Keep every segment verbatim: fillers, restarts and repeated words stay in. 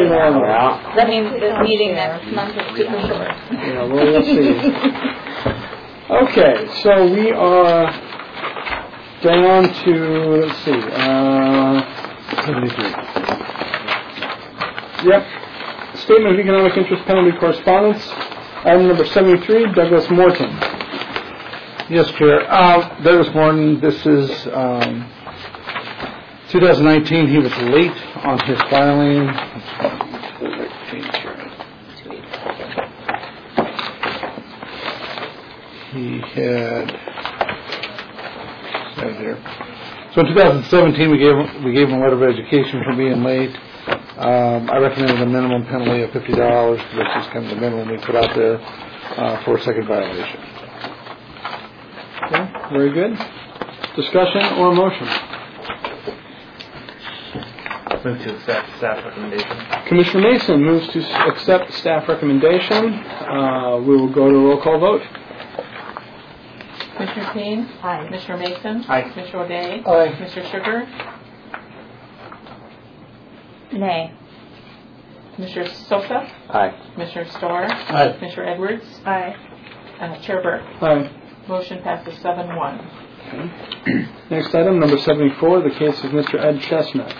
moving on. Yeah. That means the meeting next month is super short. Yeah, well, we'll see. Okay, so we are down to, let's see, uh, seventy-three. Yep. Statement of Economic Interest Penalty Correspondence. Item number seventy-three, Douglas Morton. Yes, Chair. Uh, Douglas Morton, this is um, two thousand nineteen. He was late on his filing. He had right there. So in two thousand seventeen, we gave him, we gave him a letter of education for being late. Um, I recommended a minimum penalty of fifty dollars, which is kind of the minimum we put out there uh, for a second violation. Okay, very good. Discussion or motion? Move to accept staff recommendation. Commissioner Mason moves to s- accept staff recommendation. Uh, we will go to a roll call vote. Commissioner Keen? Aye. Commissioner Mason? Aye. Commissioner O'Day? Aye. Commissioner Sugar? Nay. Commissioner Sosa? Aye. Commissioner Storr? Aye. Commissioner Edwards? Aye. Uh, Chair Burke? Aye. Motion passes seven one. Okay. Next item, number seventy-four, the case of Mister Ed Chestnut.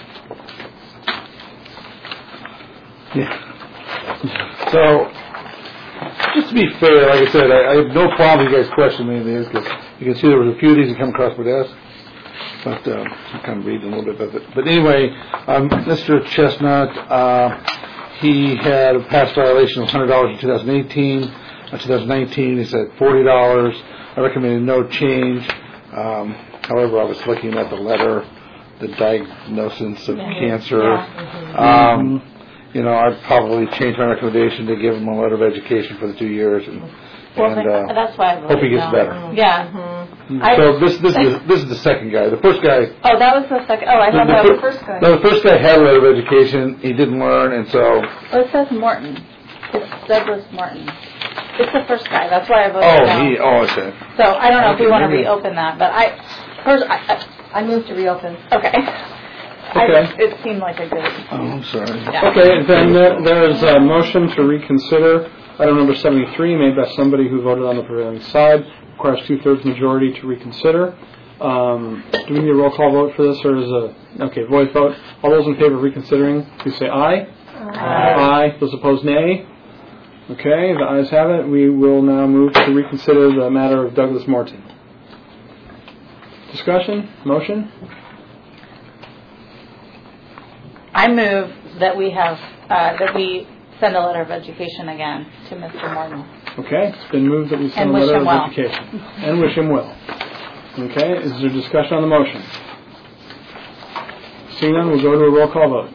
Yeah. So, just to be fair, like I said, I, I have no problem you guys questioning any of these because you can see there was a few of these that come across my desk. But um, I'm kind of reading a little bit of it. But anyway, um, Mister Chestnut, uh, he had a past violation of one hundred dollars in two thousand eighteen. In two thousand nineteen, he said forty dollars. I recommended no change. Um, however, I was looking at the letter, the diagnosis of Mm-hmm. cancer. Yeah. Um, you know, I'd probably change my recommendation to give him a letter of education for the two years, and, Well, and uh, that's why I voted hope he gets no. better. Yeah. Mm-hmm. I- So this this is this is the second guy. The first guy. Oh, that was the second. Oh, I thought that was the first guy. No, the first guy had a letter of education. He didn't learn, and so. Oh, it says Morton. It's Douglas Morton. It's the first guy. That's why I voted Oh, no. he. Oh, okay. So I don't know if we Okay, want to maybe- reopen that, but I, first, I, I, I moved to reopen. Okay. I, Okay. it seemed like a good. Oh, I'm sorry. Yeah. Okay, then there, there is a motion to reconsider item number seventy-three made by somebody who voted on the prevailing side. Requires two-thirds majority to reconsider. Um, do we need a roll call vote for this, or is a okay voice vote? All those in favor of reconsidering, please say aye. Aye. Aye. Those opposed, nay. Okay, the ayes have it. We will now move to reconsider the matter of Douglas Morton. Discussion? Motion? I move that we have uh, that we send a letter of education again to Mister Morton. Okay, it's been moved that we send And a wish letter him of well. education. And wish him well. Okay, is there discussion on the motion? Seeing none, we'll go to a roll call vote.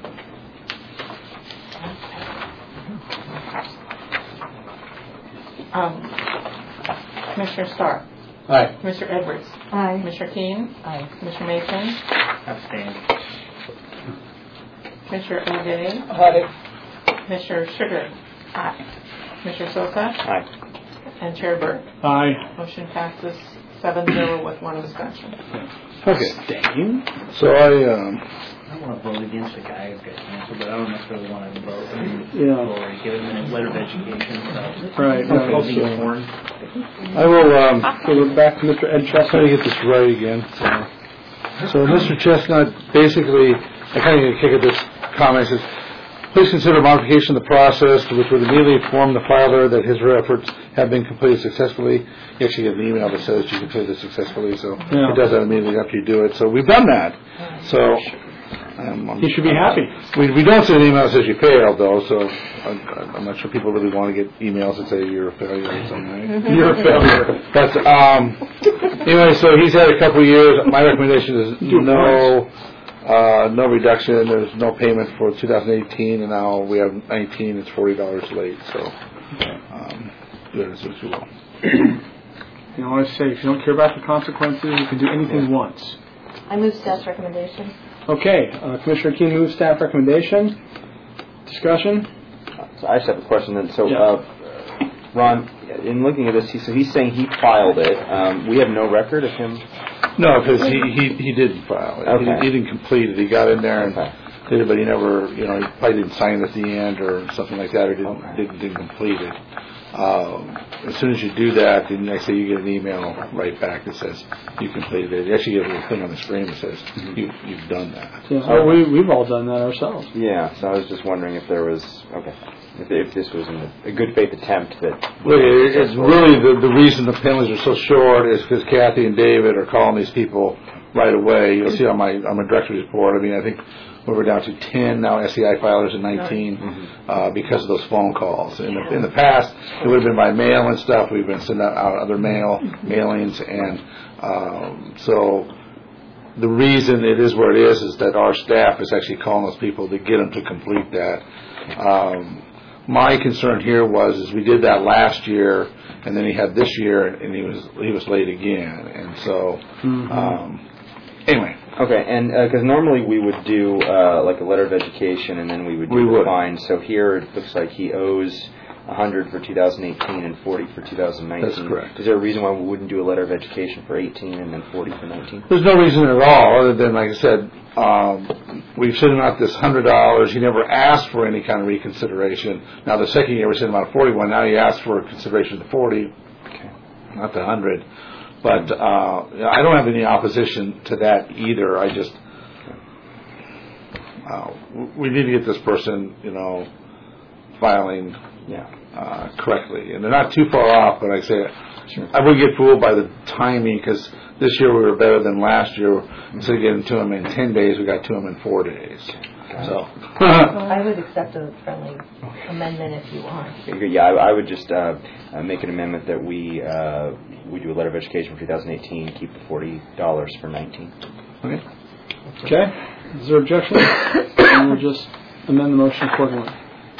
Um, Commissioner Starr? Aye. Commissioner Edwards? Aye. Commissioner Keen? Aye. Commissioner Mason? Abstain. Commissioner O'Day? Aye. Commissioner Sugar? Aye. Commissioner Sosa? Aye. And Chair Burke? Aye. Motion passes seven zero with one abstention. Okay. Dane? So I um. I don't want to vote against the guy who got cancer, but I don't necessarily want to vote Yeah. for give him a letter of education. So. Right, right. I'll be So informed. I will um. so we're back to Mister Ed Try Chestnut. to get this right again. So, so Mister Chestnut basically, I kind of kick at this comment. Says, please consider modification of the process, which would immediately inform the filer that his or her efforts have been completed successfully. You actually get an email that says you completed it successfly, so Yeah. it does that immediately after you do it. So we've done that. So um, I'm- He should be happy. We we don't send an email that says you failed, though. So I, I'm not sure people really want to get emails that say you're a failure or something. Right? You're a failure. But um, anyway, so he's had a couple of years. My recommendation is Do it no. Uh, no reduction. There's no payment for two thousand eighteen, and now we have nineteen. It's forty dollars late. So, um, do it as you will. You know what I say? If you don't care about the consequences, you can do anything once. I move staff's recommendation. Okay, uh, Commissioner Keen moves staff recommendation. Discussion? So I just have a question then. So, Yeah. uh, Ron, in looking at this, he, so he's saying he filed it. Um, we have no record of him. No, because he, he, he didn't file it. Okay. He, he didn't complete it. He got in there and Okay. did it, but he never, you know, he probably didn't sign at the end or something like that, or didn't didn't, didn't complete it. Um, as soon as you do that, the next day you get an email right back that says you completed it. You actually get a little thing on the screen that says you, you've done that. Yeah, oh, we, we've all done that ourselves. Yeah, so I was just wondering if there was, okay, if, if this was an, a good faith attempt that... Well, it, it's really the, the reason the penalties are so short is because Kathy and David are calling these people right away. You'll see on my on my director's report, I mean, I think we're down to ten now S E I filers and nineteen mm-hmm. uh, because of those phone calls. In the, in the past, it would have been by mail and stuff. We've been sending out other mail, mailings, and um, so the reason it is where it is is that our staff is actually calling those people to get them to complete that. Um, my concern here was is we did that last year, and then he had this year, and he was he was late again, and so mm-hmm. um, anyway. Okay, and because uh, normally we would do uh, like a letter of education, and then we would do we the would. fine. So here it looks like he owes one hundred for two thousand eighteen and forty for two thousand nineteen. That's correct. Is there a reason why we wouldn't do a letter of education for eighteen and then forty for nineteen? There's no reason at all, other than, like I said, um, we've sent him out this one hundred dollars. He never asked for any kind of reconsideration. Now, the second year we sent him out forty-one. Now he asked for consideration of the forty, okay, not the one hundred. But uh, I don't have any opposition to that either. I just, uh, we need to get this person, you know, filing yeah. uh, correctly. And they're not too far off, but I say, sure. I would get fooled by the timing, because this year we were better than last year. Mm-hmm. Instead of getting to them in ten days, we got to them in four days. Okay. So I would accept a friendly amendment if you want. Yeah, I, I would just uh, uh, make an amendment that we uh, we do a letter of education for two thousand eighteen, keep the forty dollars for nineteen. Okay. Okay. Is there objection? And we'll just amend the motion accordingly.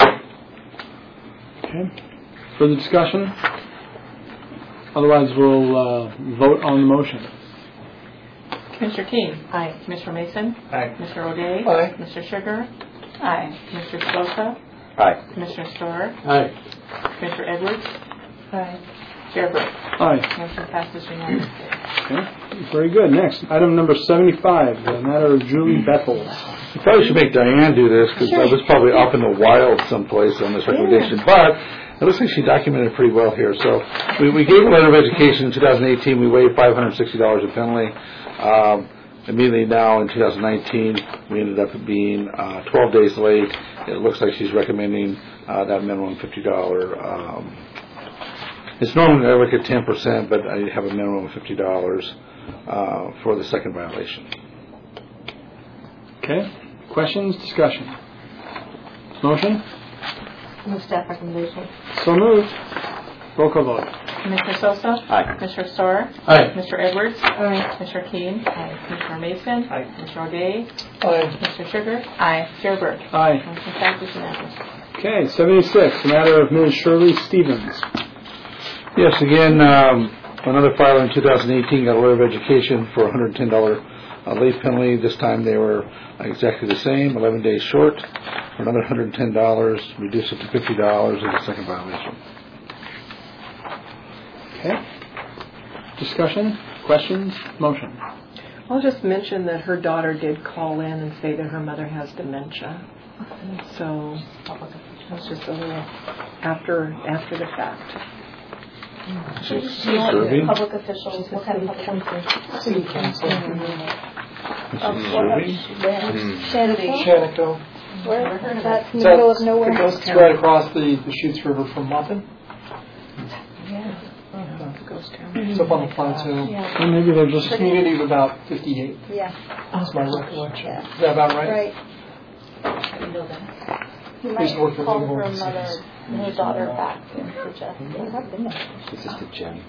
Okay. Further discussion? Otherwise, we'll uh, vote on the motion. Commissioner Keane. Aye. Commissioner Mason. Aye. Commissioner O'Day. Aye. Commissioner Sugar. Aye. Commissioner Sosa. Aye. Commissioner Storer. Aye. Commissioner Edwards. Aye. Chair Burke. Aye. Motion passes unanimously. Okay. Very good. Next, item number seventy-five, the matter of Julie Bethels. You probably should make Diane do this, because I was probably up in the wild someplace on this recommendation. Yeah. But it looks like she documented pretty well here. So we, we gave a letter of education in two thousand eighteen. We waived five hundred sixty dollars of penalty. Um, immediately now in two thousand nineteen, we ended up being uh, twelve days late. It looks like she's recommending uh, that minimum fifty dollars. Um, it's normally I look at ten percent, but I have a minimum of fifty dollars uh, for the second violation. Okay. Questions? Discussion? Motion? Move staff recommendation. So moved. Roll call vote. Commissioner Sosa. Aye. Commissioner Storer. Aye. Commissioner Edwards. Aye. Commissioner Keane. Aye. Commissioner Mason. Aye. Commissioner O'Day. Aye. Commissioner Sugar. Aye. Chair Burke. Aye. Motion passes unanimously. Okay. seventy-six, the matter of Miz Shirley Stevens. Yes, again, um, another filer in two thousand eighteen got a letter of education for a one hundred ten dollars uh, late penalty. This time they were exactly the same, eleven days short, for another one hundred ten dollars, reduce it to fifty dollars as a second violation. Okay. Discussion? Questions? Motion? I'll just mention that her daughter did call in and say that her mother has dementia. So it's just a little after after the fact. She's serving? Public officials. What kind of public officials? City council. Serving? Shanty. Shantico. Where? That's in the So middle of nowhere. It's right across the, the Chutes River from Muffin. Yeah. Ghost town. It's up on the plateau. Yeah. Or maybe they're just... Community of about fifty-eight. Yeah. That's my recollection. Yeah. Is that about right? Right. I know that. You I used to work might for call legal her agencies. mother and her daughter back and suggest they have been there. It's just a gem.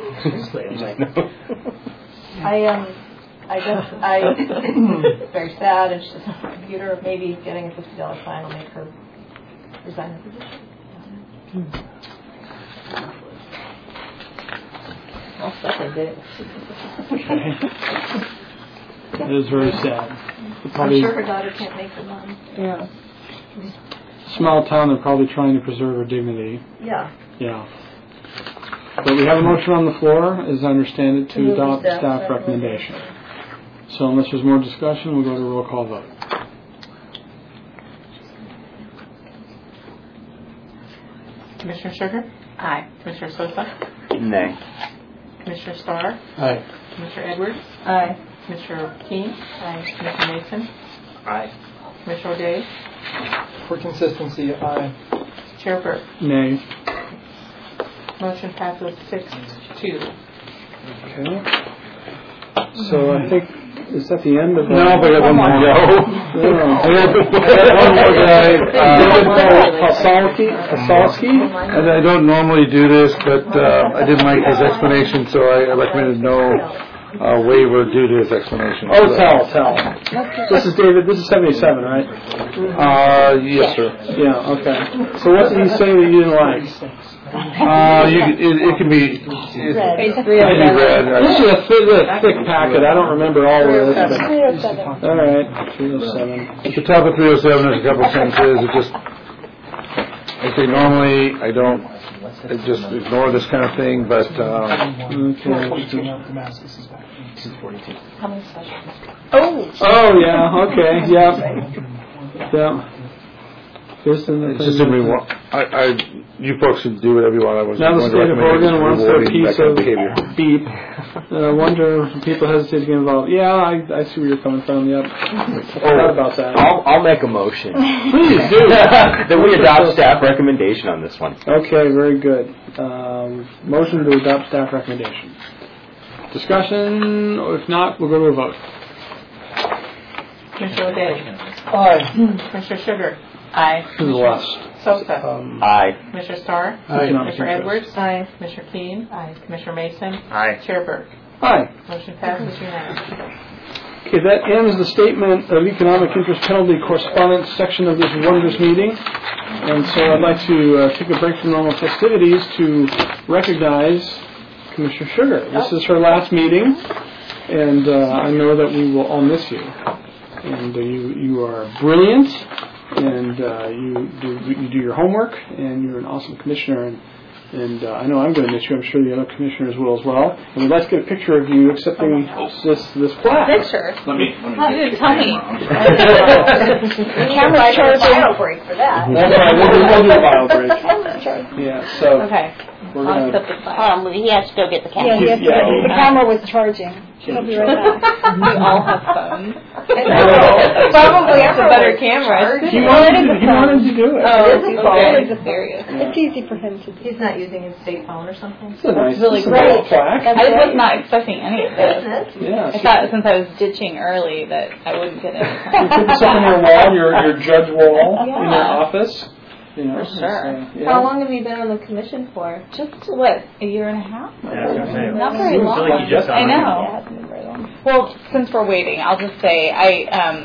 I um, I guess I very sad, and she's on my computer. Maybe getting a fifty dollar fine will make her resign her position. I'll second it. It is very sad. I'm Probably sure her daughter can't make the money. Yeah. small town, they're probably trying to preserve her dignity. Yeah. Yeah. But we have a motion on the floor, as I understand it, to Move the adopt staff staff recommendation. So unless there's more discussion, we'll go to a roll call vote. Commissioner Sugar? Aye. Commissioner Sosa? Nay. Commissioner Starr? Aye. Commissioner Edwards? Aye. Commissioner Keen? Aye. Commissioner Mason? Aye. Commissioner O'Day? For consistency, aye. Chair Burke? Nay. Motion passes six two. Okay. So I think, is that the end of the... No, but I got one more. No. I got one more guy. David Uh, Pasalski, Pasalski? And I don't normally do this, but uh, I didn't like his explanation, so I I recommended no uh, waiver due to his explanation. Oh, tell, tell. This is David, this is seventy-seven, right? Uh, yes, sir. Yeah, okay. So what did he say that you didn't like? Uh, you, it, it can be, it, it can be read. This is a thick, a thick packet, I don't remember all of this, but... three oh seven. All right, three oh seven. At the top of three oh seven, there's a couple of sentences. It just, I say normally I don't, I just ignore this kind of thing, but um, Okay. forty-two now, Damascus is back. How many specials? Oh, yeah, okay, yeah. Yeah. Just in the it's just didn't reward. I, I, you folks can do whatever you want. I was Now the going to state of recommend Oregon wants their rewarding piece that kind of behavior. beep. Uh, wonder if people hesitate to get involved. Yeah, I, I see where you're coming from, yep. I forgot about that. I'll, I'll make a motion. Please do. That we adopt staff recommendation on this one. Okay, very good. Um, motion to adopt staff recommendation. Discussion, or if not, we'll go to a vote. Commissioner O'Day? Aye. Commissioner Sugar? Aye. To the left. Sosa? Um, Aye. Commissioner Starr? Aye. Commissioner Edwards? Aye. Commissioner Keen? Aye. Commissioner Mason? Aye. Chair Burke? Hi. Motion passes unanimously. Okay, that ends the statement of economic interest penalty correspondence section of this wondrous meeting. And so I'd like to uh, take a break from normal festivities to recognize Commissioner Sugar. This is her last meeting, and uh, I know that we will all miss you. And uh, you you are brilliant, and uh, you do you do your homework, and you're an awesome commissioner. And And uh, I know I'm going to miss you. I'm sure the other commissioners will as well. And we'd like to get a picture of you accepting this this plaque. Picture. Let me. You didn't tell me. The camera's charging. Bio break for that. That's right. We'll do, we'll do a bio break. Camera's charging. Yeah. So Okay. we're I'll going accept to. the plaque. Um, he has to go get the Yeah, camera. he has to, Yeah. the camera was charging. He'll be right back. We all have phones. Probably That's a better camera. He wanted to, he wanted to do it. Oh, It is okay. phone. Serious. It's easy for him to do. He's not using his state phone or something? It's a nice, really it's a great. nice plaque. I was not expecting any of this. Isn't it? Yeah. I thought since I was ditching early that I wouldn't get You any. put this up on your wall, your your judge wall in your Yeah. office. You know, For it's, sure. uh, yeah. How long have you been on the commission for? Just what, a year and a half? Yeah, I was gonna say. Not very I feel long. like you just I on it. know. Yeah, it hasn't been very long. Well, since we're waiting, I'll just say I um,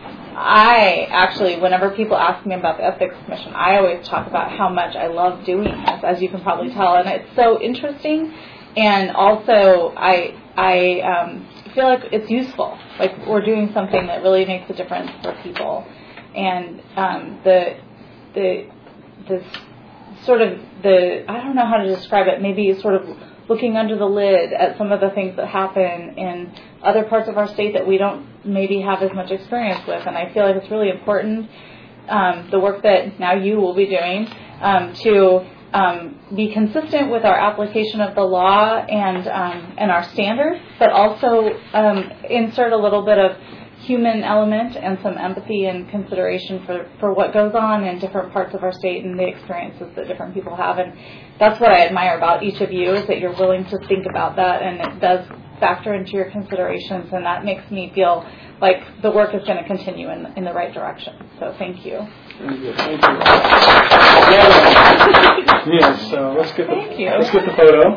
I actually, whenever people ask me about the Ethics Commission, I always talk about how much I love doing this, as you can probably tell, and it's so interesting. And also, I I um, feel like it's useful. Like we're doing something that really makes a difference for people, and um, the the this sort of the I don't know how to describe it. Maybe sort of looking under the lid at some of the things that happen in other parts of our state that we don't maybe have as much experience with. And I feel like it's really important, um, the work that now you will be doing, um, to um, be consistent with our application of the law and um, and our standards, but also um, insert a little bit of human element and some empathy and consideration for, for what goes on in different parts of our state and the experiences that different people have. And that's what I admire about each of you, is that you're willing to think about that, and it does factor into your considerations, and that makes me feel like the work is going to continue in, in the right direction. So thank you. Very good. Thank you. Yes, so let's get the, Thank you. let's get the photo.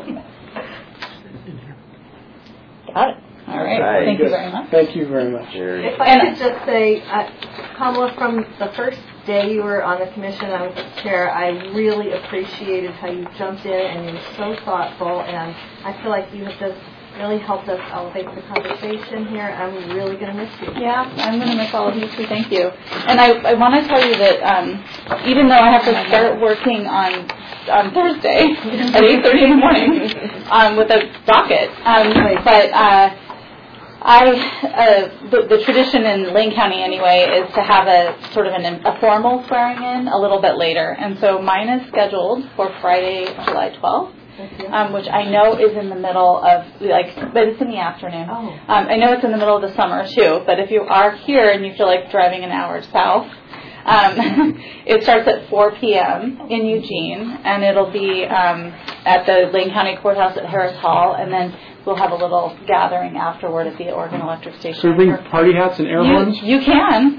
Got it. All right. Right. Thank you Good. very much. Thank you very much. Very If I And- could just say, uh, Kamala, from the first day you were on the commission, I was the chair, I really appreciated how you jumped in and you were so thoughtful, and I feel like you have just really helped us elevate the conversation here. I'm really going to miss you. Yeah, I'm going to miss all of you too. Thank you. And I, I want to tell you that um, even though I have to start working on on Thursday at eight thirty in the morning um, with a docket, um, but uh, I, uh, the, the tradition in Lane County anyway is to have a sort of an, a formal swearing in a little bit later. And so mine is scheduled for Friday, July twelfth, um, which I know is in the middle of, like, but it's in the afternoon. Oh. Um, I know it's in the middle of the summer too, but if you are here and you feel like driving an hour south, um, it starts at four p.m. in Eugene, and it'll be um, at the Lane County Courthouse at Harris Hall, and then we'll have a little gathering afterward at the Oregon Electric Station. So we bring party hats and air horns? You, you can.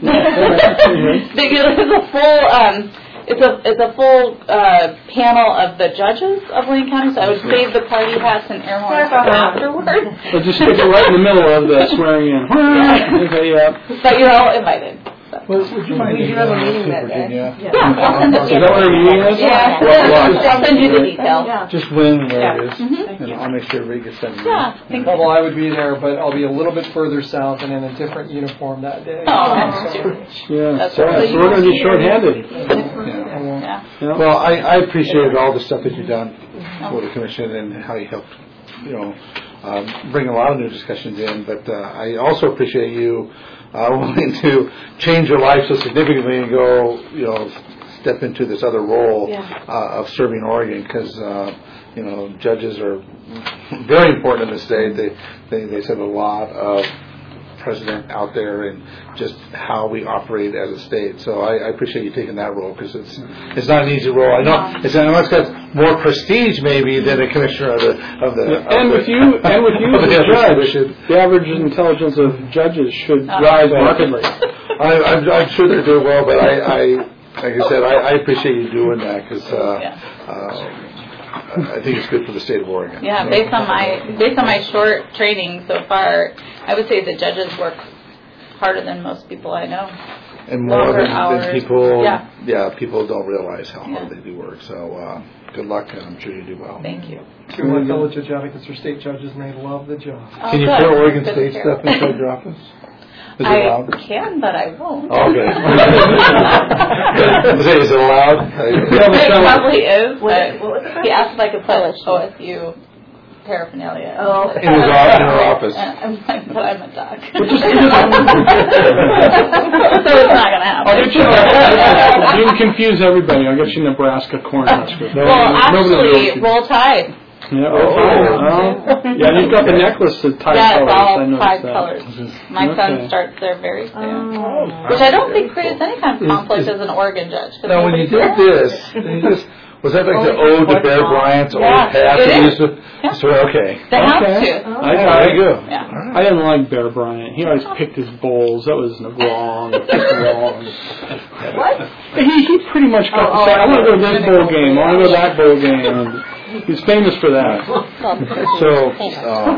It's a full, um, it's a it's a full uh, panel of the judges of Lane County. So I would save the party hats and air horns for afterward. We'll just stick it right in the middle of the swearing in. Okay, yeah. But you're all invited. Well, would you mind We do taking have a that meeting to that day. Virginia? Yeah, I'll send it to Is you. that what our meeting is? Yeah, What- what? I'll send you the details. Yeah. Just when and where Yeah. it is, Mhm. and I'll make sure everybody gets that. Yeah, thank Well, I would be there, but I'll be a little bit further south and in a different uniform that day. Oh, that's So- true. Yeah, That's so, right. so we're going to be short-handed. Yeah. I won't. Yeah. Yeah. Well, I, I appreciated all the stuff that you've done for the commission and how you helped, you know, um, bring a lot of new discussions in. But uh, I also appreciate you uh, willing to change your life so significantly and go, you know, step into this other role Yeah. uh, of serving Oregon, because uh, you know, judges are very important in the state. They they they set a lot of precedent out there and just how we operate as a state. So I, I appreciate you taking that role, because it's it's not an easy role. I know it's, I know it's got more prestige maybe than a commissioner of the of the. of And the- with you, and with you of as the a ethics judge, commission. the average intelligence of judges should Oh. rise markedly. I, I'm, I'm sure they're doing well, but I, I like I said, I, I appreciate you doing that, because uh, Yeah. uh, I think it's good for the state of Oregon. Yeah, So- based on my based on my short training so far, I would say the judges work harder than most people I know. and more longer than, hours. than people, Yeah. yeah, people don't realize how hard Yeah. they do work. So uh, good luck, and I'm sure you do well. Thank you. Two of my fellow judge advocates are state judges, and they love the job. Oh, Can you good. put Oregon Good to State hear. stuff inside your office? Is it I allowed? can, but I won't. Okay. Say, is it allowed? It probably is, What- but what was it? he asked if I could put O S U paraphernalia. Oh. In his office, in her office. And I'm like, but I'm a doc. So it's not going to happen. I'll get you. You can confuse everybody. I'll get you Nebraska Cornhusker. Well, Nobody knows actually, you. roll tide. Yeah, oh, oh. Yeah, you've got the necklace of tie Yeah, colors. it's all I noticed five that. colors. My Okay. son starts there very soon. Oh. Which I don't think creates any kind of Is- conflict is- as an Oregon judge. 'cause Now, when you nobody's did there. this, you just, was that like the ode to Bear Bryant's old Yeah, hat? it that he is. used to- Yeah. So, okay. They have Okay. to. I Yeah, got there it. you go. Yeah. All right. I didn't like Bear Bryant. He always picked his bowls. That was wrong. wrong. What? He, he pretty much got Oh, to say, oh, I want to go to this okay. bowl game. I want to go to that bowl game. He's famous for that. So, uh,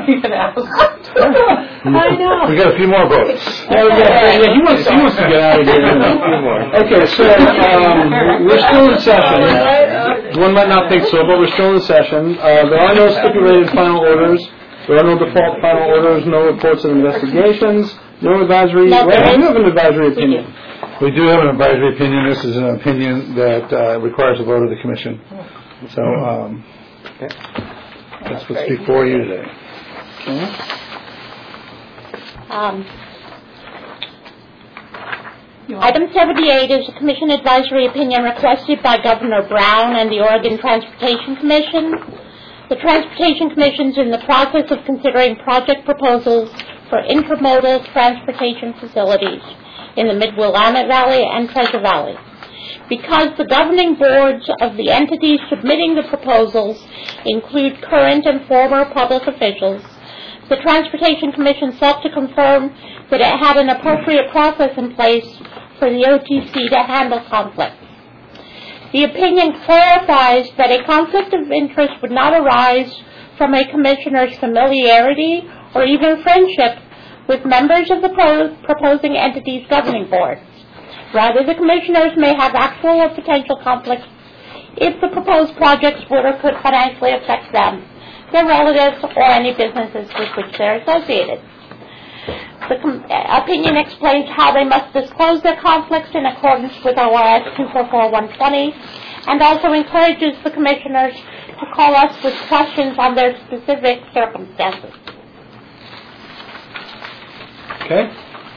I know. we got a few more votes. Yeah, we got- yeah, he wants, he wants to get out of here. Okay, so um, we're still in session. One might not think so, but we're still in session. Uh, there are no stipulated final orders. There are no default final orders, no reports of investigations, no advisory. Well, we have an advisory opinion. We do have an advisory opinion. This is an opinion that uh, requires a vote of the commission. So, um, that's what's before you today. Okay. Um, Item seventy-eight is a commission advisory opinion requested by Governor Brown and the Oregon Transportation Commission. The Transportation Commission is in the process of considering project proposals for intermodal transportation facilities in the Mid-Willamette Valley and Treasure Valley. Because the governing boards of the entities submitting the proposals include current and former public officials, the Transportation Commission sought to confirm that it had an appropriate process in place for the O T C to handle conflicts. The opinion clarifies that a conflict of interest would not arise from a commissioner's familiarity or even friendship with members of the pro- proposing entity's governing boards. Rather, the commissioners may have actual or potential conflicts if the proposed projects would or could financially affect them, their relatives, or any businesses with which they're associated. The com- opinion explains how they must disclose their conflicts in accordance with O R S two forty-four one twenty, and also encourages the commissioners to call us with questions on their specific circumstances. Okay.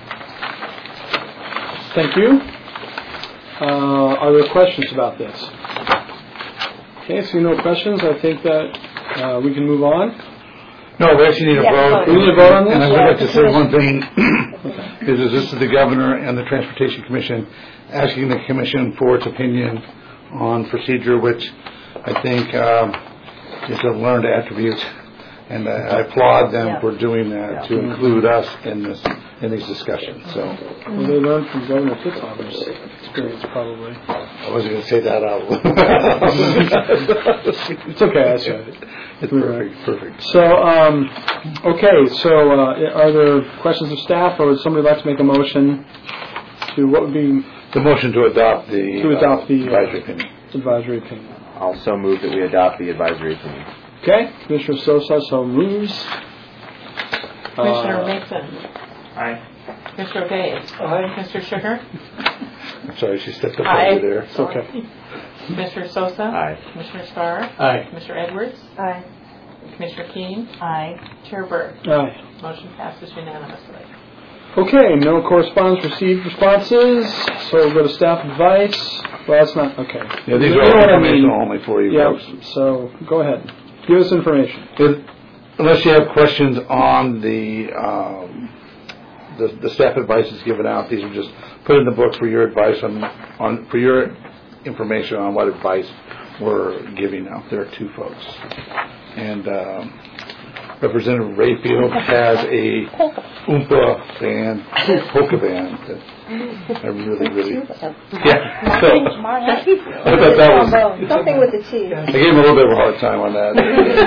Thank you. Uh, are there questions about this? Okay, so no questions. I think that uh, we can move on. No, we actually need a Yeah, vote. we need a vote on this? And I would Yeah, like to the say one commission. thing, is that this is the governor and the Transportation Commission asking the commission for its opinion on procedure, which I think um, is a learned attribute. And I I applaud them Yeah. for doing that, to include us in this, in these discussions. So Well, they learned from Governor Fitzhoffer's experience, probably. I wasn't going to say that out loud. It's okay, that's right. It's perfect, perfect. So, um, okay, so uh, are there questions of staff, or would somebody like to make a motion to, what would be The motion to adopt the To adopt uh, the, uh, advisory opinion. advisory opinion? Also move that we adopt the advisory opinion. Okay, Commissioner Sosa so moves. Commissioner Uh, Mason. Aye. Commissioner Day. Aye. Commissioner Sugar. I'm sorry, she stepped up Aye. over there. It's okay. Commissioner Sosa. Aye. Commissioner Starr. Aye. Commissioner Edwards. Aye. Commissioner Keen. Aye. Chair Burke. Aye. Motion passes unanimously. Okay, no correspondence received responses, so we'll go to staff advice. Well, that's not, okay. Yeah, these You are know all what I mean. informational only for you Yeah, folks. so go ahead. Give us information. If- Unless you have questions on the, um, the, the staff advice that's given out, these are just put in the book for your advice on, on, for your information on what advice we're giving out. There are two folks. And, um, Representative Rayfield has a Oompa band, polka band that I really, really, yeah. So, I thought that was, Something with the T. I gave him a little bit of a hard time on that.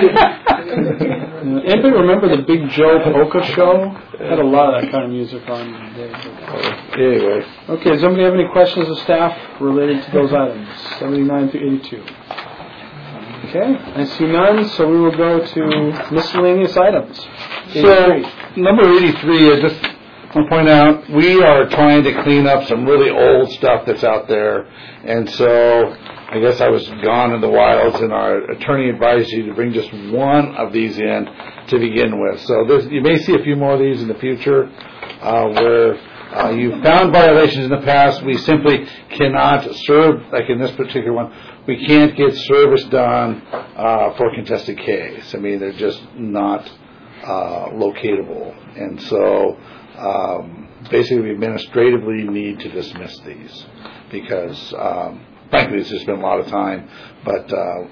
Uh, anybody remember the Big Joe Polka Show? Had a lot of that kind of music on there. Anyway, Okay, does anybody have any questions of staff related to those items, seventy-nine through eighty-two? Okay, I see none, so we will go to miscellaneous items. so number eighty-three, I just want to point out, we are trying to clean up some really old stuff that's out there, and so I guess I was gone in the wilds, and our attorney advised you to bring just one of these in to begin with. So there's, you may see a few more of these in the future, uh, where uh, you found violations in the past. We simply cannot serve, like in this particular one, we can't get service done uh, for a contested case. I mean, they're just not uh, locatable. And so um, basically we administratively need to dismiss these because um, frankly it's just been a lot of time, but uh,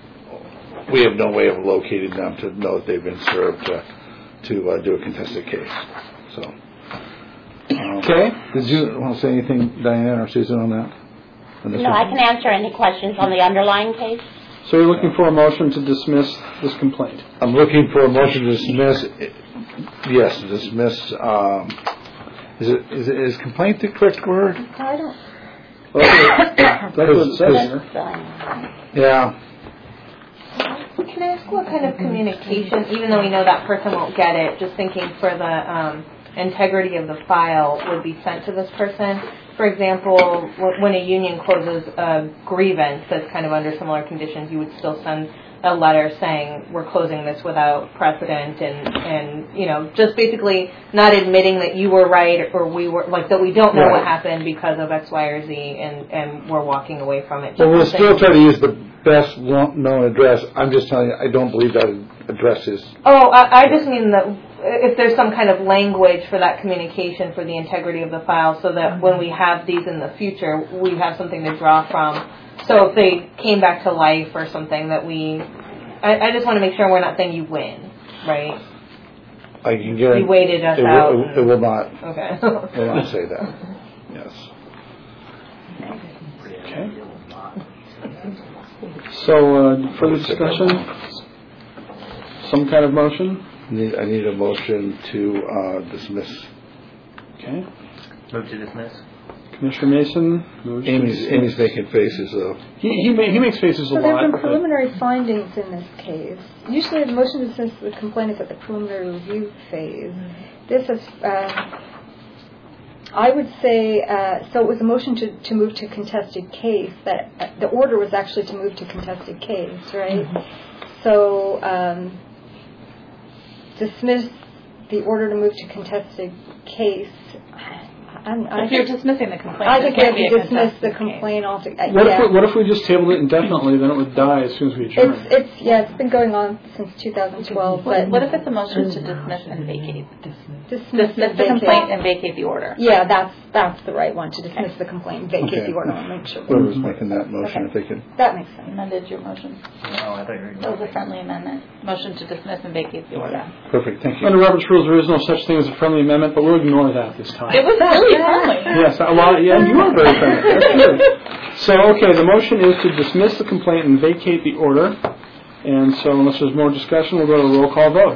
we have no way of locating them to know that they've been served to, to uh, do a contested case. So, um, Okay. Did you want to say anything, Diane or Susan, on that? On this No, one? I can answer any questions on the underlying case. So you're looking for a motion to dismiss this complaint? I'm looking for a motion to dismiss. Yes, dismiss. Um, is it is, it, is complaint the correct word? I don't. Well, that's what it says here. Yeah. Can I ask what kind of communication, even though we know that person won't get it, just thinking for the um, integrity of the file would be sent to this person? For example, w- when a union closes a grievance that's kind of under similar conditions, you would still send a letter saying we're closing this without precedent and, and you know, just basically not admitting that you were right or we were, like that we don't know Right. what happened because of X, Y, or Z and, and we're walking away from it. Just Well, we'll something- still try to use the best lo- known address. I'm just telling you, I don't believe that address is. Oh, I, I just mean that if there's some kind of language for that communication for the integrity of the file so that when we have these in the future, we have something to draw from. So if they came back to life or something that we, I, I just want to make sure we're not saying you win, right? I can guarantee. You waited us it out. Will, it will not. Okay. It will not say that. Yes. Okay. So, uh, further discussion? Some kind of motion? I need, I need a motion to uh, dismiss. Okay. Move to dismiss. Commissioner Mason moves to Amy's dismiss. Amy's making faces though. He he, ma- he makes faces a So there lot. have been but- preliminary findings in this case. Usually the motion to dismiss the complaint is at the preliminary review phase. This is, uh, I would say, uh, so it was a motion to, to move to contested case. That uh, the order was actually to move to contested case, right? So um, dismiss the order to move to contested case. I'm, I If you're think, dismissing the complaint, I it think we can't have be to a dismiss the contested case. complaint altogether. What, yeah. if we, what if we just tabled it indefinitely? Then it would die as soon as we adjourn. It's it's yeah, it's been going on since two thousand twelve. What, But what if it's a motion to dismiss and vacate? dismiss, Dismiss the vacate. complaint and vacate the order. Yeah, that's that's the right one, to dismiss the complaint, and vacate Okay. the order. I'll make sure. Whoever's making that motion, Okay. if they could. That makes sense. Amended your motion. Oh, I thought you were That was a friendly amendment. Motion to dismiss and vacate the order. Perfect, thank you. Under Robert's rules, there is no such thing as a friendly amendment, but we'll ignore that this time. It was really friendly. Yes, a lot. Yeah, you are very friendly. That's good. So, okay, the motion is to dismiss the complaint and vacate the order. And so, unless there's more discussion, we'll go to a roll call vote.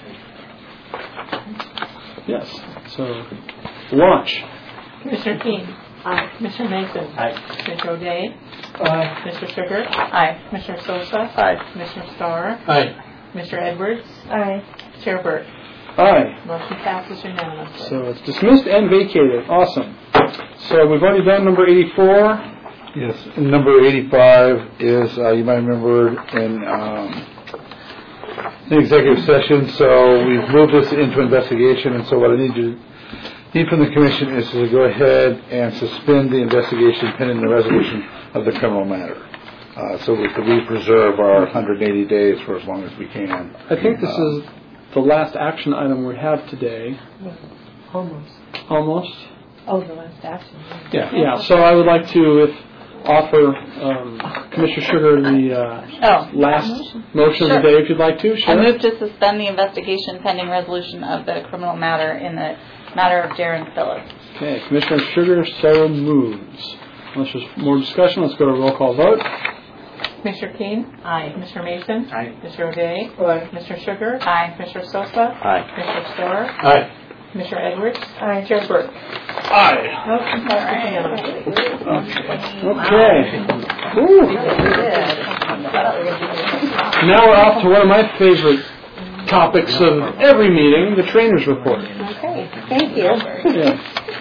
Yes. So, launch. Commissioner Keen. Aye. Commissioner Mason. Aye. Commissioner O'Day. Aye. Commissioner Sugar. Aye. Commissioner Sosa. Aye. Commissioner Starr. Aye. Commissioner Edwards. Aye. Chair Burke. Aye. Motion passes unanimously. So it's dismissed and vacated. Awesome. So we've already done number eighty-four. Yes, and number eighty-five is, uh, you might remember in, um, in executive session, so we've moved this into investigation, and so what I need to, need from the commission is to go ahead and suspend the investigation pending the resolution of the criminal matter. Uh, so we could we preserve our one hundred eighty days for as long as we can. I think this Uh, is the last action item we have today. Almost. Almost. Oh, the last action. Yeah, yeah. So I would like to if, offer um, Commissioner Sugar the uh, Oh. last motion Sure. of the day, if you'd like to. I Sure. move to suspend the investigation pending resolution of the criminal matter in the matter of Darren Phillips. Okay, Commissioner Sugar so moves. Unless there's more discussion, let's go to a roll call vote. Commissioner Keen. Aye. Commissioner Mason. Aye. Commissioner O'Day. Aye. Commissioner Sugar. Aye. Commissioner Sosa. Aye. Commissioner Starr. Aye. Commissioner Edwards. Aye. Chair Burke. Aye. Motion passes unanimously. Okay. Ooh. Now we're off to one of my favorite topics of every meeting, the trainer's report. Okay, thank you. Yeah.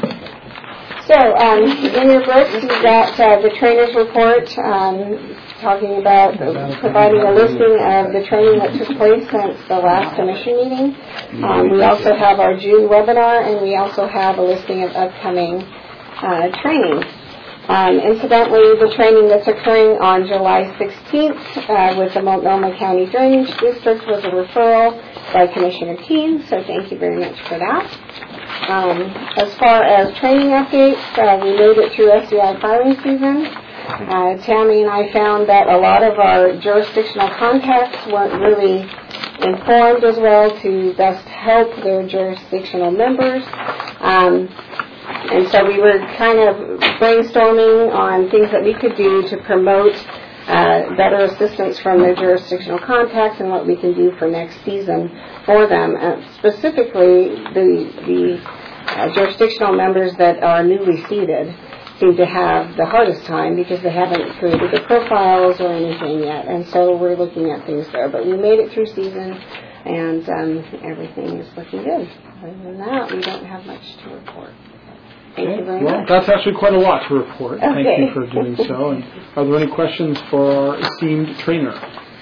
So, um, in your books, you've got uh, the trainer's report, um, talking about uh, providing a listing of the training that took place since the last commission meeting. Um, we also have our June webinar, and we also have a listing of upcoming uh, trainings. Um, incidentally, the training that's occurring on July sixteenth uh, with the Multnomah County Drainage District was a referral by Commissioner Keen, so thank you very much for that. Um, as far as training updates, uh, we made it through S E I filing season. Uh, Tammy and I found that a lot of our jurisdictional contacts weren't really informed as well to best help their jurisdictional members. Um, and so we were kind of brainstorming on things that we could do to promote uh, better assistance from their jurisdictional contacts and what we can do for next season for them. Uh, specifically, the, the uh, jurisdictional members that are newly seated seem to have the hardest time because they haven't created their profiles or anything yet. And so we're looking at things there. But we made it through season, and um, everything is looking good. Other than that, we don't have much to report. Thank you very Well, much. that's actually quite a lot to report. Thank Okay. you for doing so. And are there any questions for our esteemed trainer?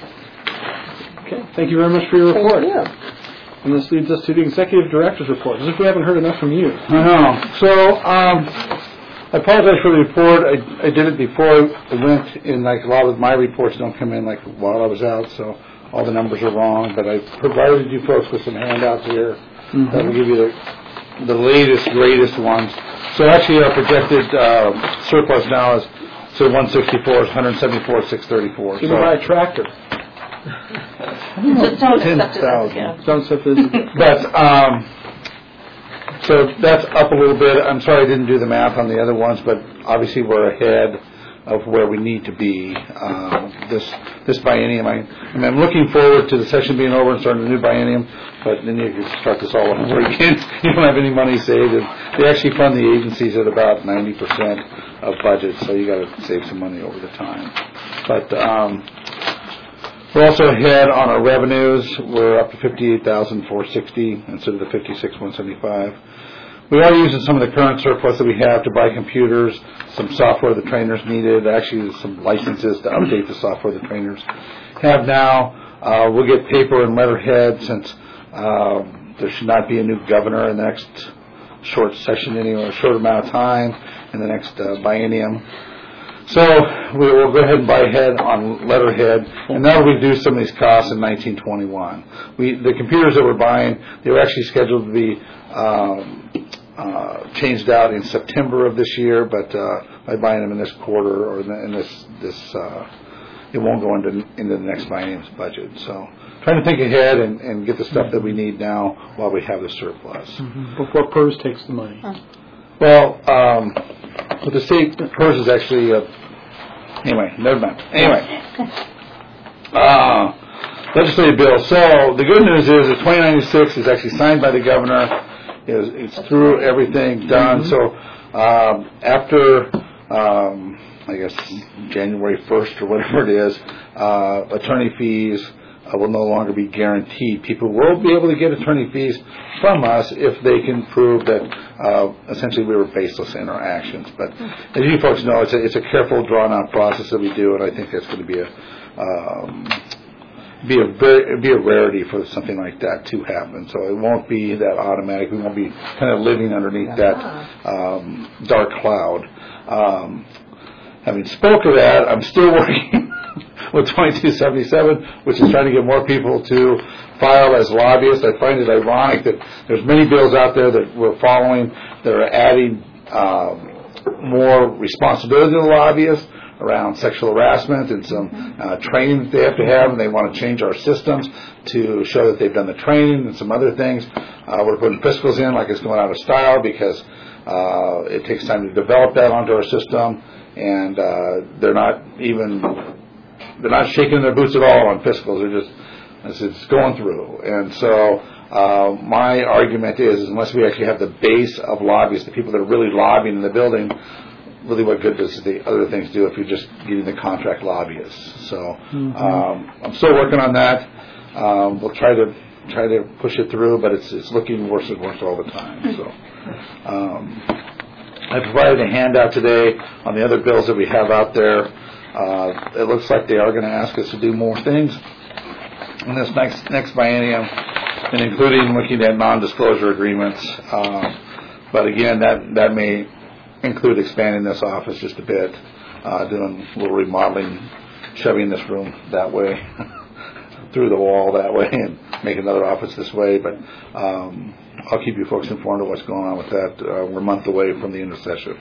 Okay, thank you very much for your report. Thank you. And this leads us to the executive director's report, as if we haven't heard enough from you. I know. So, um, I apologize for the report. I, I did it before I went in, like a lot of my reports don't come in like while I was out, so all the numbers are wrong. But I provided you folks with some handouts here Mm-hmm. that will give you the, the latest, greatest ones. So actually our projected uh, surplus now is, so one sixty-four is one hundred seventy-four, six thirty-four. So you can buy a tractor. Just don't accept it as a gift. Don't accept it as a gift. But, um, so that's up a little bit. I'm sorry I didn't do the math on the other ones, but obviously we're ahead of where we need to be um, this this biennium. I, I mean, I'm looking forward to the session being over and starting the new biennium, but then you can start this all over again. You don't have any money saved. And they actually fund the agencies at about ninety percent of budget, so you got to save some money over the time. But um, we're also ahead on our revenues. We're up to fifty-eight thousand four hundred sixty instead of the fifty-six thousand one hundred seventy-five. We are using some of the current surplus that we have to buy computers, some software the trainers needed, actually some licenses to update the software the trainers have now. Uh, we'll get paper and letterhead since uh, there should not be a new governor in the next short session anyway, short amount of time in the next uh, biennium. So we will go ahead and buy ahead on letterhead, and that'll reduce some of these costs in nineteen twenty-one. We, the computers that we're buying, they were actually scheduled to be um, uh, changed out in September of this year, but uh, by buying them in this quarter or in, the, in this, this uh, it won't go into, into the next biennium's budget. So trying to think ahead and, and get the stuff that we need now while we have the surplus. Mm-hmm. Before PERS takes the money. Huh. Well, um, but the state PERS is actually, uh, anyway, never mind. Anyway, uh, legislative bill. So the good news is that twenty ninety-six is actually signed by the governor. It's, it's through everything done. Mm-hmm. So um, after, um, I guess, January first or whatever it is, uh, attorney fees uh, will no longer be guaranteed. People will be able to get attorney fees from us if they can prove that uh, essentially we were baseless in our actions. But as you folks know, it's a, it's a careful, drawn-out process that we do, and I think that's going to be a um, be a very be a rarity for something like that to happen. So it won't be that automatic. We won't be kind of living underneath that um, dark cloud. Um, having spoke of that, I'm still working with twenty-two seventy-seven, which is trying to get more people to file as lobbyists. I find it ironic that there's many bills out there that we're following that are adding um, more responsibility to the lobbyists around sexual harassment and some uh, training that they have to have, and they want to change our systems to show that they've done the training and some other things. Uh, we're putting fiscals in like it's going out of style because uh, it takes time to develop that onto our system, and uh, they're not even they're not shaking their boots at all on fiscals. They're just it's, it's going through, and so. Uh, my argument is, is unless we actually have the base of lobbyists, the people that are really lobbying in the building, really what good does the other things do if you're just getting the contract lobbyists? So mm-hmm. um, I'm still working on that. Um, we'll try to try to push it through, but it's it's looking worse and worse all the time. So um, I provided a handout today on the other bills that we have out there. Uh, it looks like they are going to ask us to do more things in this next next biennium, and including looking at non-disclosure agreements. Uh, but again, that that may include expanding this office just a bit, uh, doing a little remodeling, shoving this room that way, through the wall that way, and make another office this way. But um, I'll keep you folks informed of what's going on with that. Uh, we're a month away from the end of session.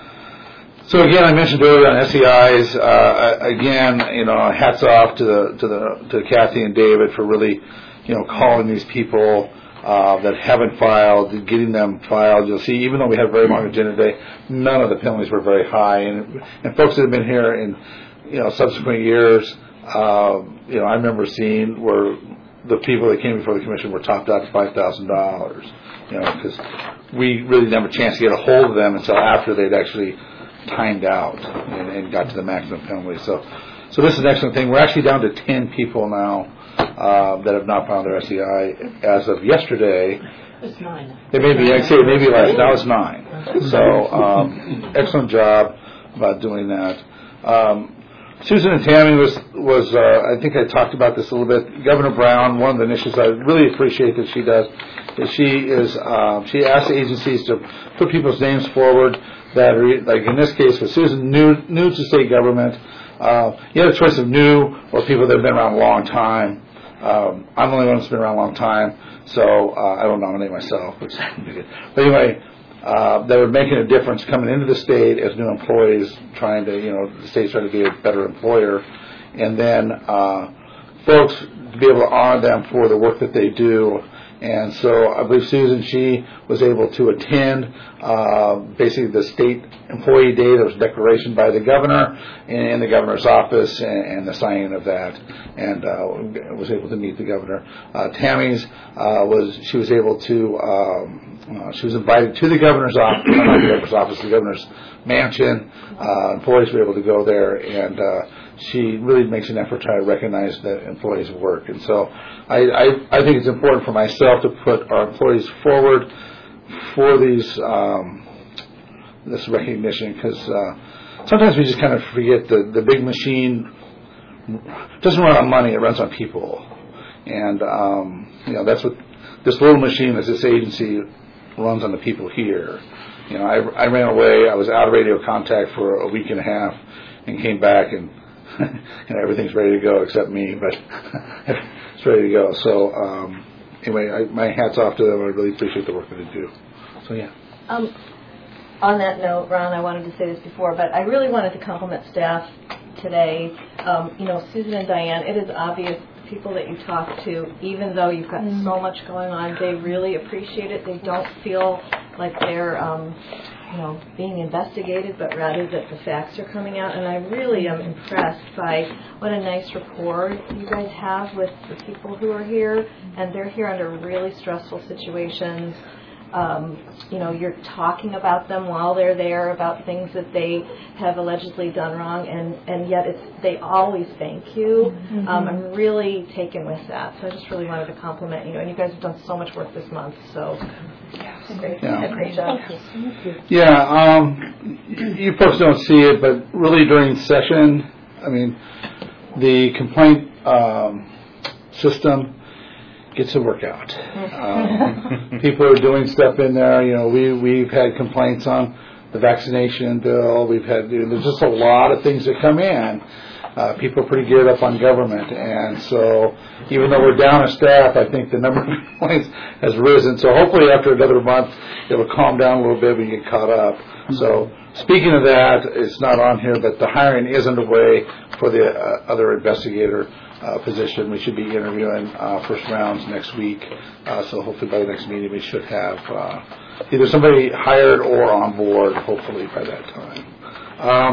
So again, I mentioned earlier on S E Is. Uh, again, you know, hats off to the to the to Kathy and David for really, you know, calling these people uh, that haven't filed, getting them filed. You'll see, even though we had a very long agenda today, none of the penalties were very high. And and folks that have been here in, you know, subsequent years, uh, you know, I remember seeing where the people that came before the commission were topped out to five thousand dollars. You know, because we really didn't have a chance to get a hold of them until after they'd actually timed out and, and got to the maximum penalty. So, so this is an excellent thing. We're actually down to ten people now uh, that have not filed their S E I as of yesterday. It's nine. It may be, I say it may be less. Now it's nine. So, um, excellent job about doing that. Um, Susan and Tammy was was uh, I think I talked about this a little bit. Governor Brown, one of the initiatives I really appreciate that she does is she is uh, she asks agencies to put people's names forward that are, like in this case for Susan, new new to state government. Uh, you have a choice of new or people that have been around a long time. Um, I'm the only one that's been around a long time, so uh, I don't nominate myself. Which, but anyway, uh, they were making a difference coming into the state as new employees, trying to, you know, the state's trying to be a better employer, and then uh, folks to be able to honor them for the work that they do. And so I believe Susan, she was able to attend uh, basically the state employee day. There was a declaration by the governor in the governor's office and, and the signing of that, and uh, was able to meet the governor. Uh, Tammy's uh, was she was able to um, uh, she was invited to the governor's office, not the governor's office, the governor's mansion. Uh, employees were able to go there, and uh, she really makes an effort to try to recognize the employees' work. And so I, I, I think it's important for myself to put our employees forward for these um, this recognition, because uh, sometimes we just kind of forget the, the big machine doesn't run on money, it runs on people. And um, you know, that's what this little machine that this agency runs on the people here. You know, I, I ran away. I was out of radio contact for a week and a half, and came back, and you know, everything's ready to go except me, but it's ready to go. So um, anyway, I, my hat's off to them. I really appreciate the work that they do. So yeah. Um, on that note, Ron, I wanted to say this before, but I really wanted to compliment staff today. Um, you know, Susan and Diane, it is obvious the people that you talk to, even though you've got mm. so much going on, they really appreciate it. They don't feel like they're, um, you know, being investigated, but rather that the facts are coming out. And I really am impressed by what a nice rapport you guys have with the people who are here, and they're here under really stressful situations. Um, you know, you're talking about them while they're there, about things that they have allegedly done wrong, and, and yet it's they always thank you. Mm-hmm. Um, I'm really taken with that. So I just really wanted to compliment you. And you guys have done so much work this month. So yeah, great, yeah. great job. Yeah, um, you folks don't see it, but really during session, I mean, the complaint um, system gets to work out. Um, people are doing stuff in there. You know, we we've had complaints on the vaccination bill. We've had you know, there's just a lot of things that come in. Uh, people are pretty geared up on government, and so even though we're down a staff, I think the number of complaints has risen. So hopefully after another month, it'll calm down a little bit and get caught up. Mm-hmm. So speaking of that, it's not on here, but the hiring is underway for the uh, other investigator Uh, position. We should be interviewing uh, first rounds next week, uh, so hopefully by the next meeting we should have uh, either somebody hired or on board, hopefully by that time. Um,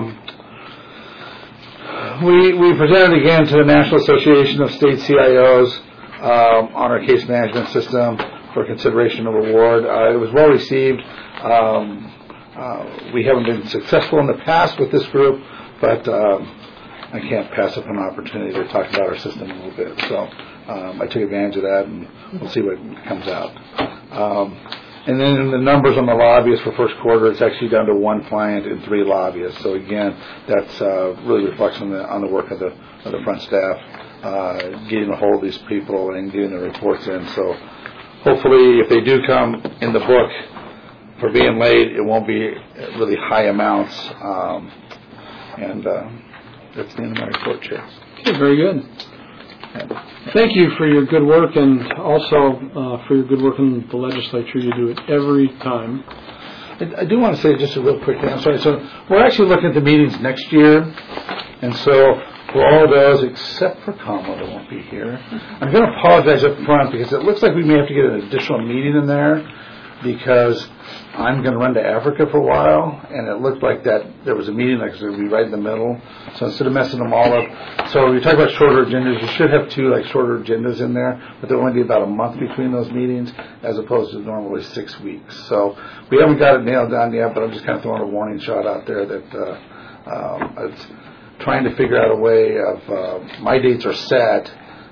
we, we presented again to the National Association of State C I Os um, on our case management system for consideration of award. Uh, it was well received. Um, uh, we haven't been successful in the past with this group, but um, I can't pass up an opportunity to talk about our system a little bit. So um, I took advantage of that, and we'll see what comes out. Um, and then in the numbers on the lobbyists for first quarter, it's actually down to one client and three lobbyists. So again, that's uh, really reflects on the on the work of the of the front staff, uh, getting a hold of these people and getting the reports in. So hopefully, if they do come in the book for being late, it won't be really high amounts. Um, and uh, That's the end of my report, Chair. Okay, very good. Thank you for your good work, and also uh, for your good work in the legislature. You do it every time. I, I do want to say just a real quick thing. I'm sorry. So we're actually looking at the meetings next year, and so for all of those except for Kamala, that won't be here. I'm going to apologize up front because it looks like we may have to get an additional meeting in there because I'm going to run to Africa for a while, and it looked like that there was a meeting like it was going to be right in the middle. So instead of messing them all up, so we talk about shorter agendas. You should have two like shorter agendas in there, but there will only be about a month between those meetings, as opposed to normally six weeks. So we haven't got it nailed down yet, but I'm just kind of throwing a warning shot out there that uh, um, it's trying to figure out a way of uh, my dates are set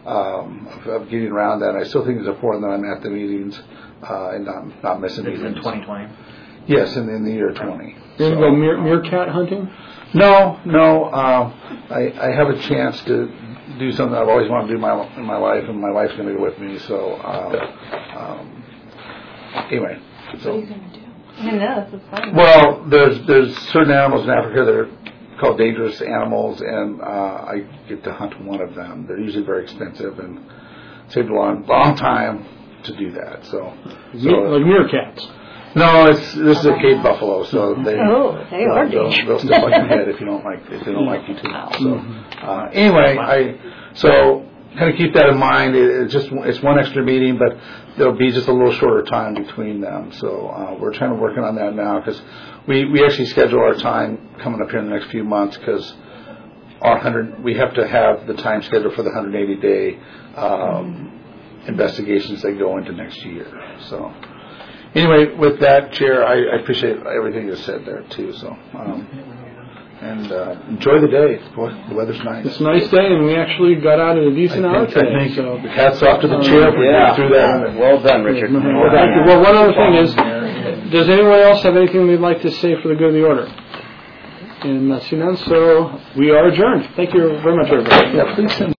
um, of, of getting around that. And I still think it's important that I'm at the meetings. Uh, and not, not missing It's meetings. in twenty twenty? Yes, in, in the year twenty. You're so, going to go mere, meerkat hunting? No, no. Uh, I, I have a chance to do something I've always wanted to do my, in my life, and my wife's going to go with me. So, um, um, anyway. So. What are you going to do? I know, this is fun. Well, there's, there's certain animals in Africa that are called dangerous animals, and uh, I get to hunt one of them. They're usually very expensive and take a long, long time to do that. So, so like meerkats. No, it's this is a Cape buffalo, so they oh they are they'll, they'll step on your head if you don't like if they don't like you too much. So uh, anyway, I so kind of keep that in mind. It, it's just it's one extra meeting, but there'll be just a little shorter time between them. So uh, we're trying to work on that now because we we actually schedule our time coming up here in the next few months because our hundred we have to have the time scheduled for the one hundred eighty day. Um, investigations that go into next year. So anyway, with that, Chair, I, I appreciate everything you said there too. So um, and uh, enjoy the day. Boy, the weather's nice. It's a nice day, and we actually got out at a decent hour today. I think so. the hats off to the chair for yeah. getting through that. Well done, Richard. Well, done. Well, one other thing is, does anyone else have anything they'd like to say for the good of the order? And uh, see none, so we are adjourned. Thank you very much, everybody. Yeah, please send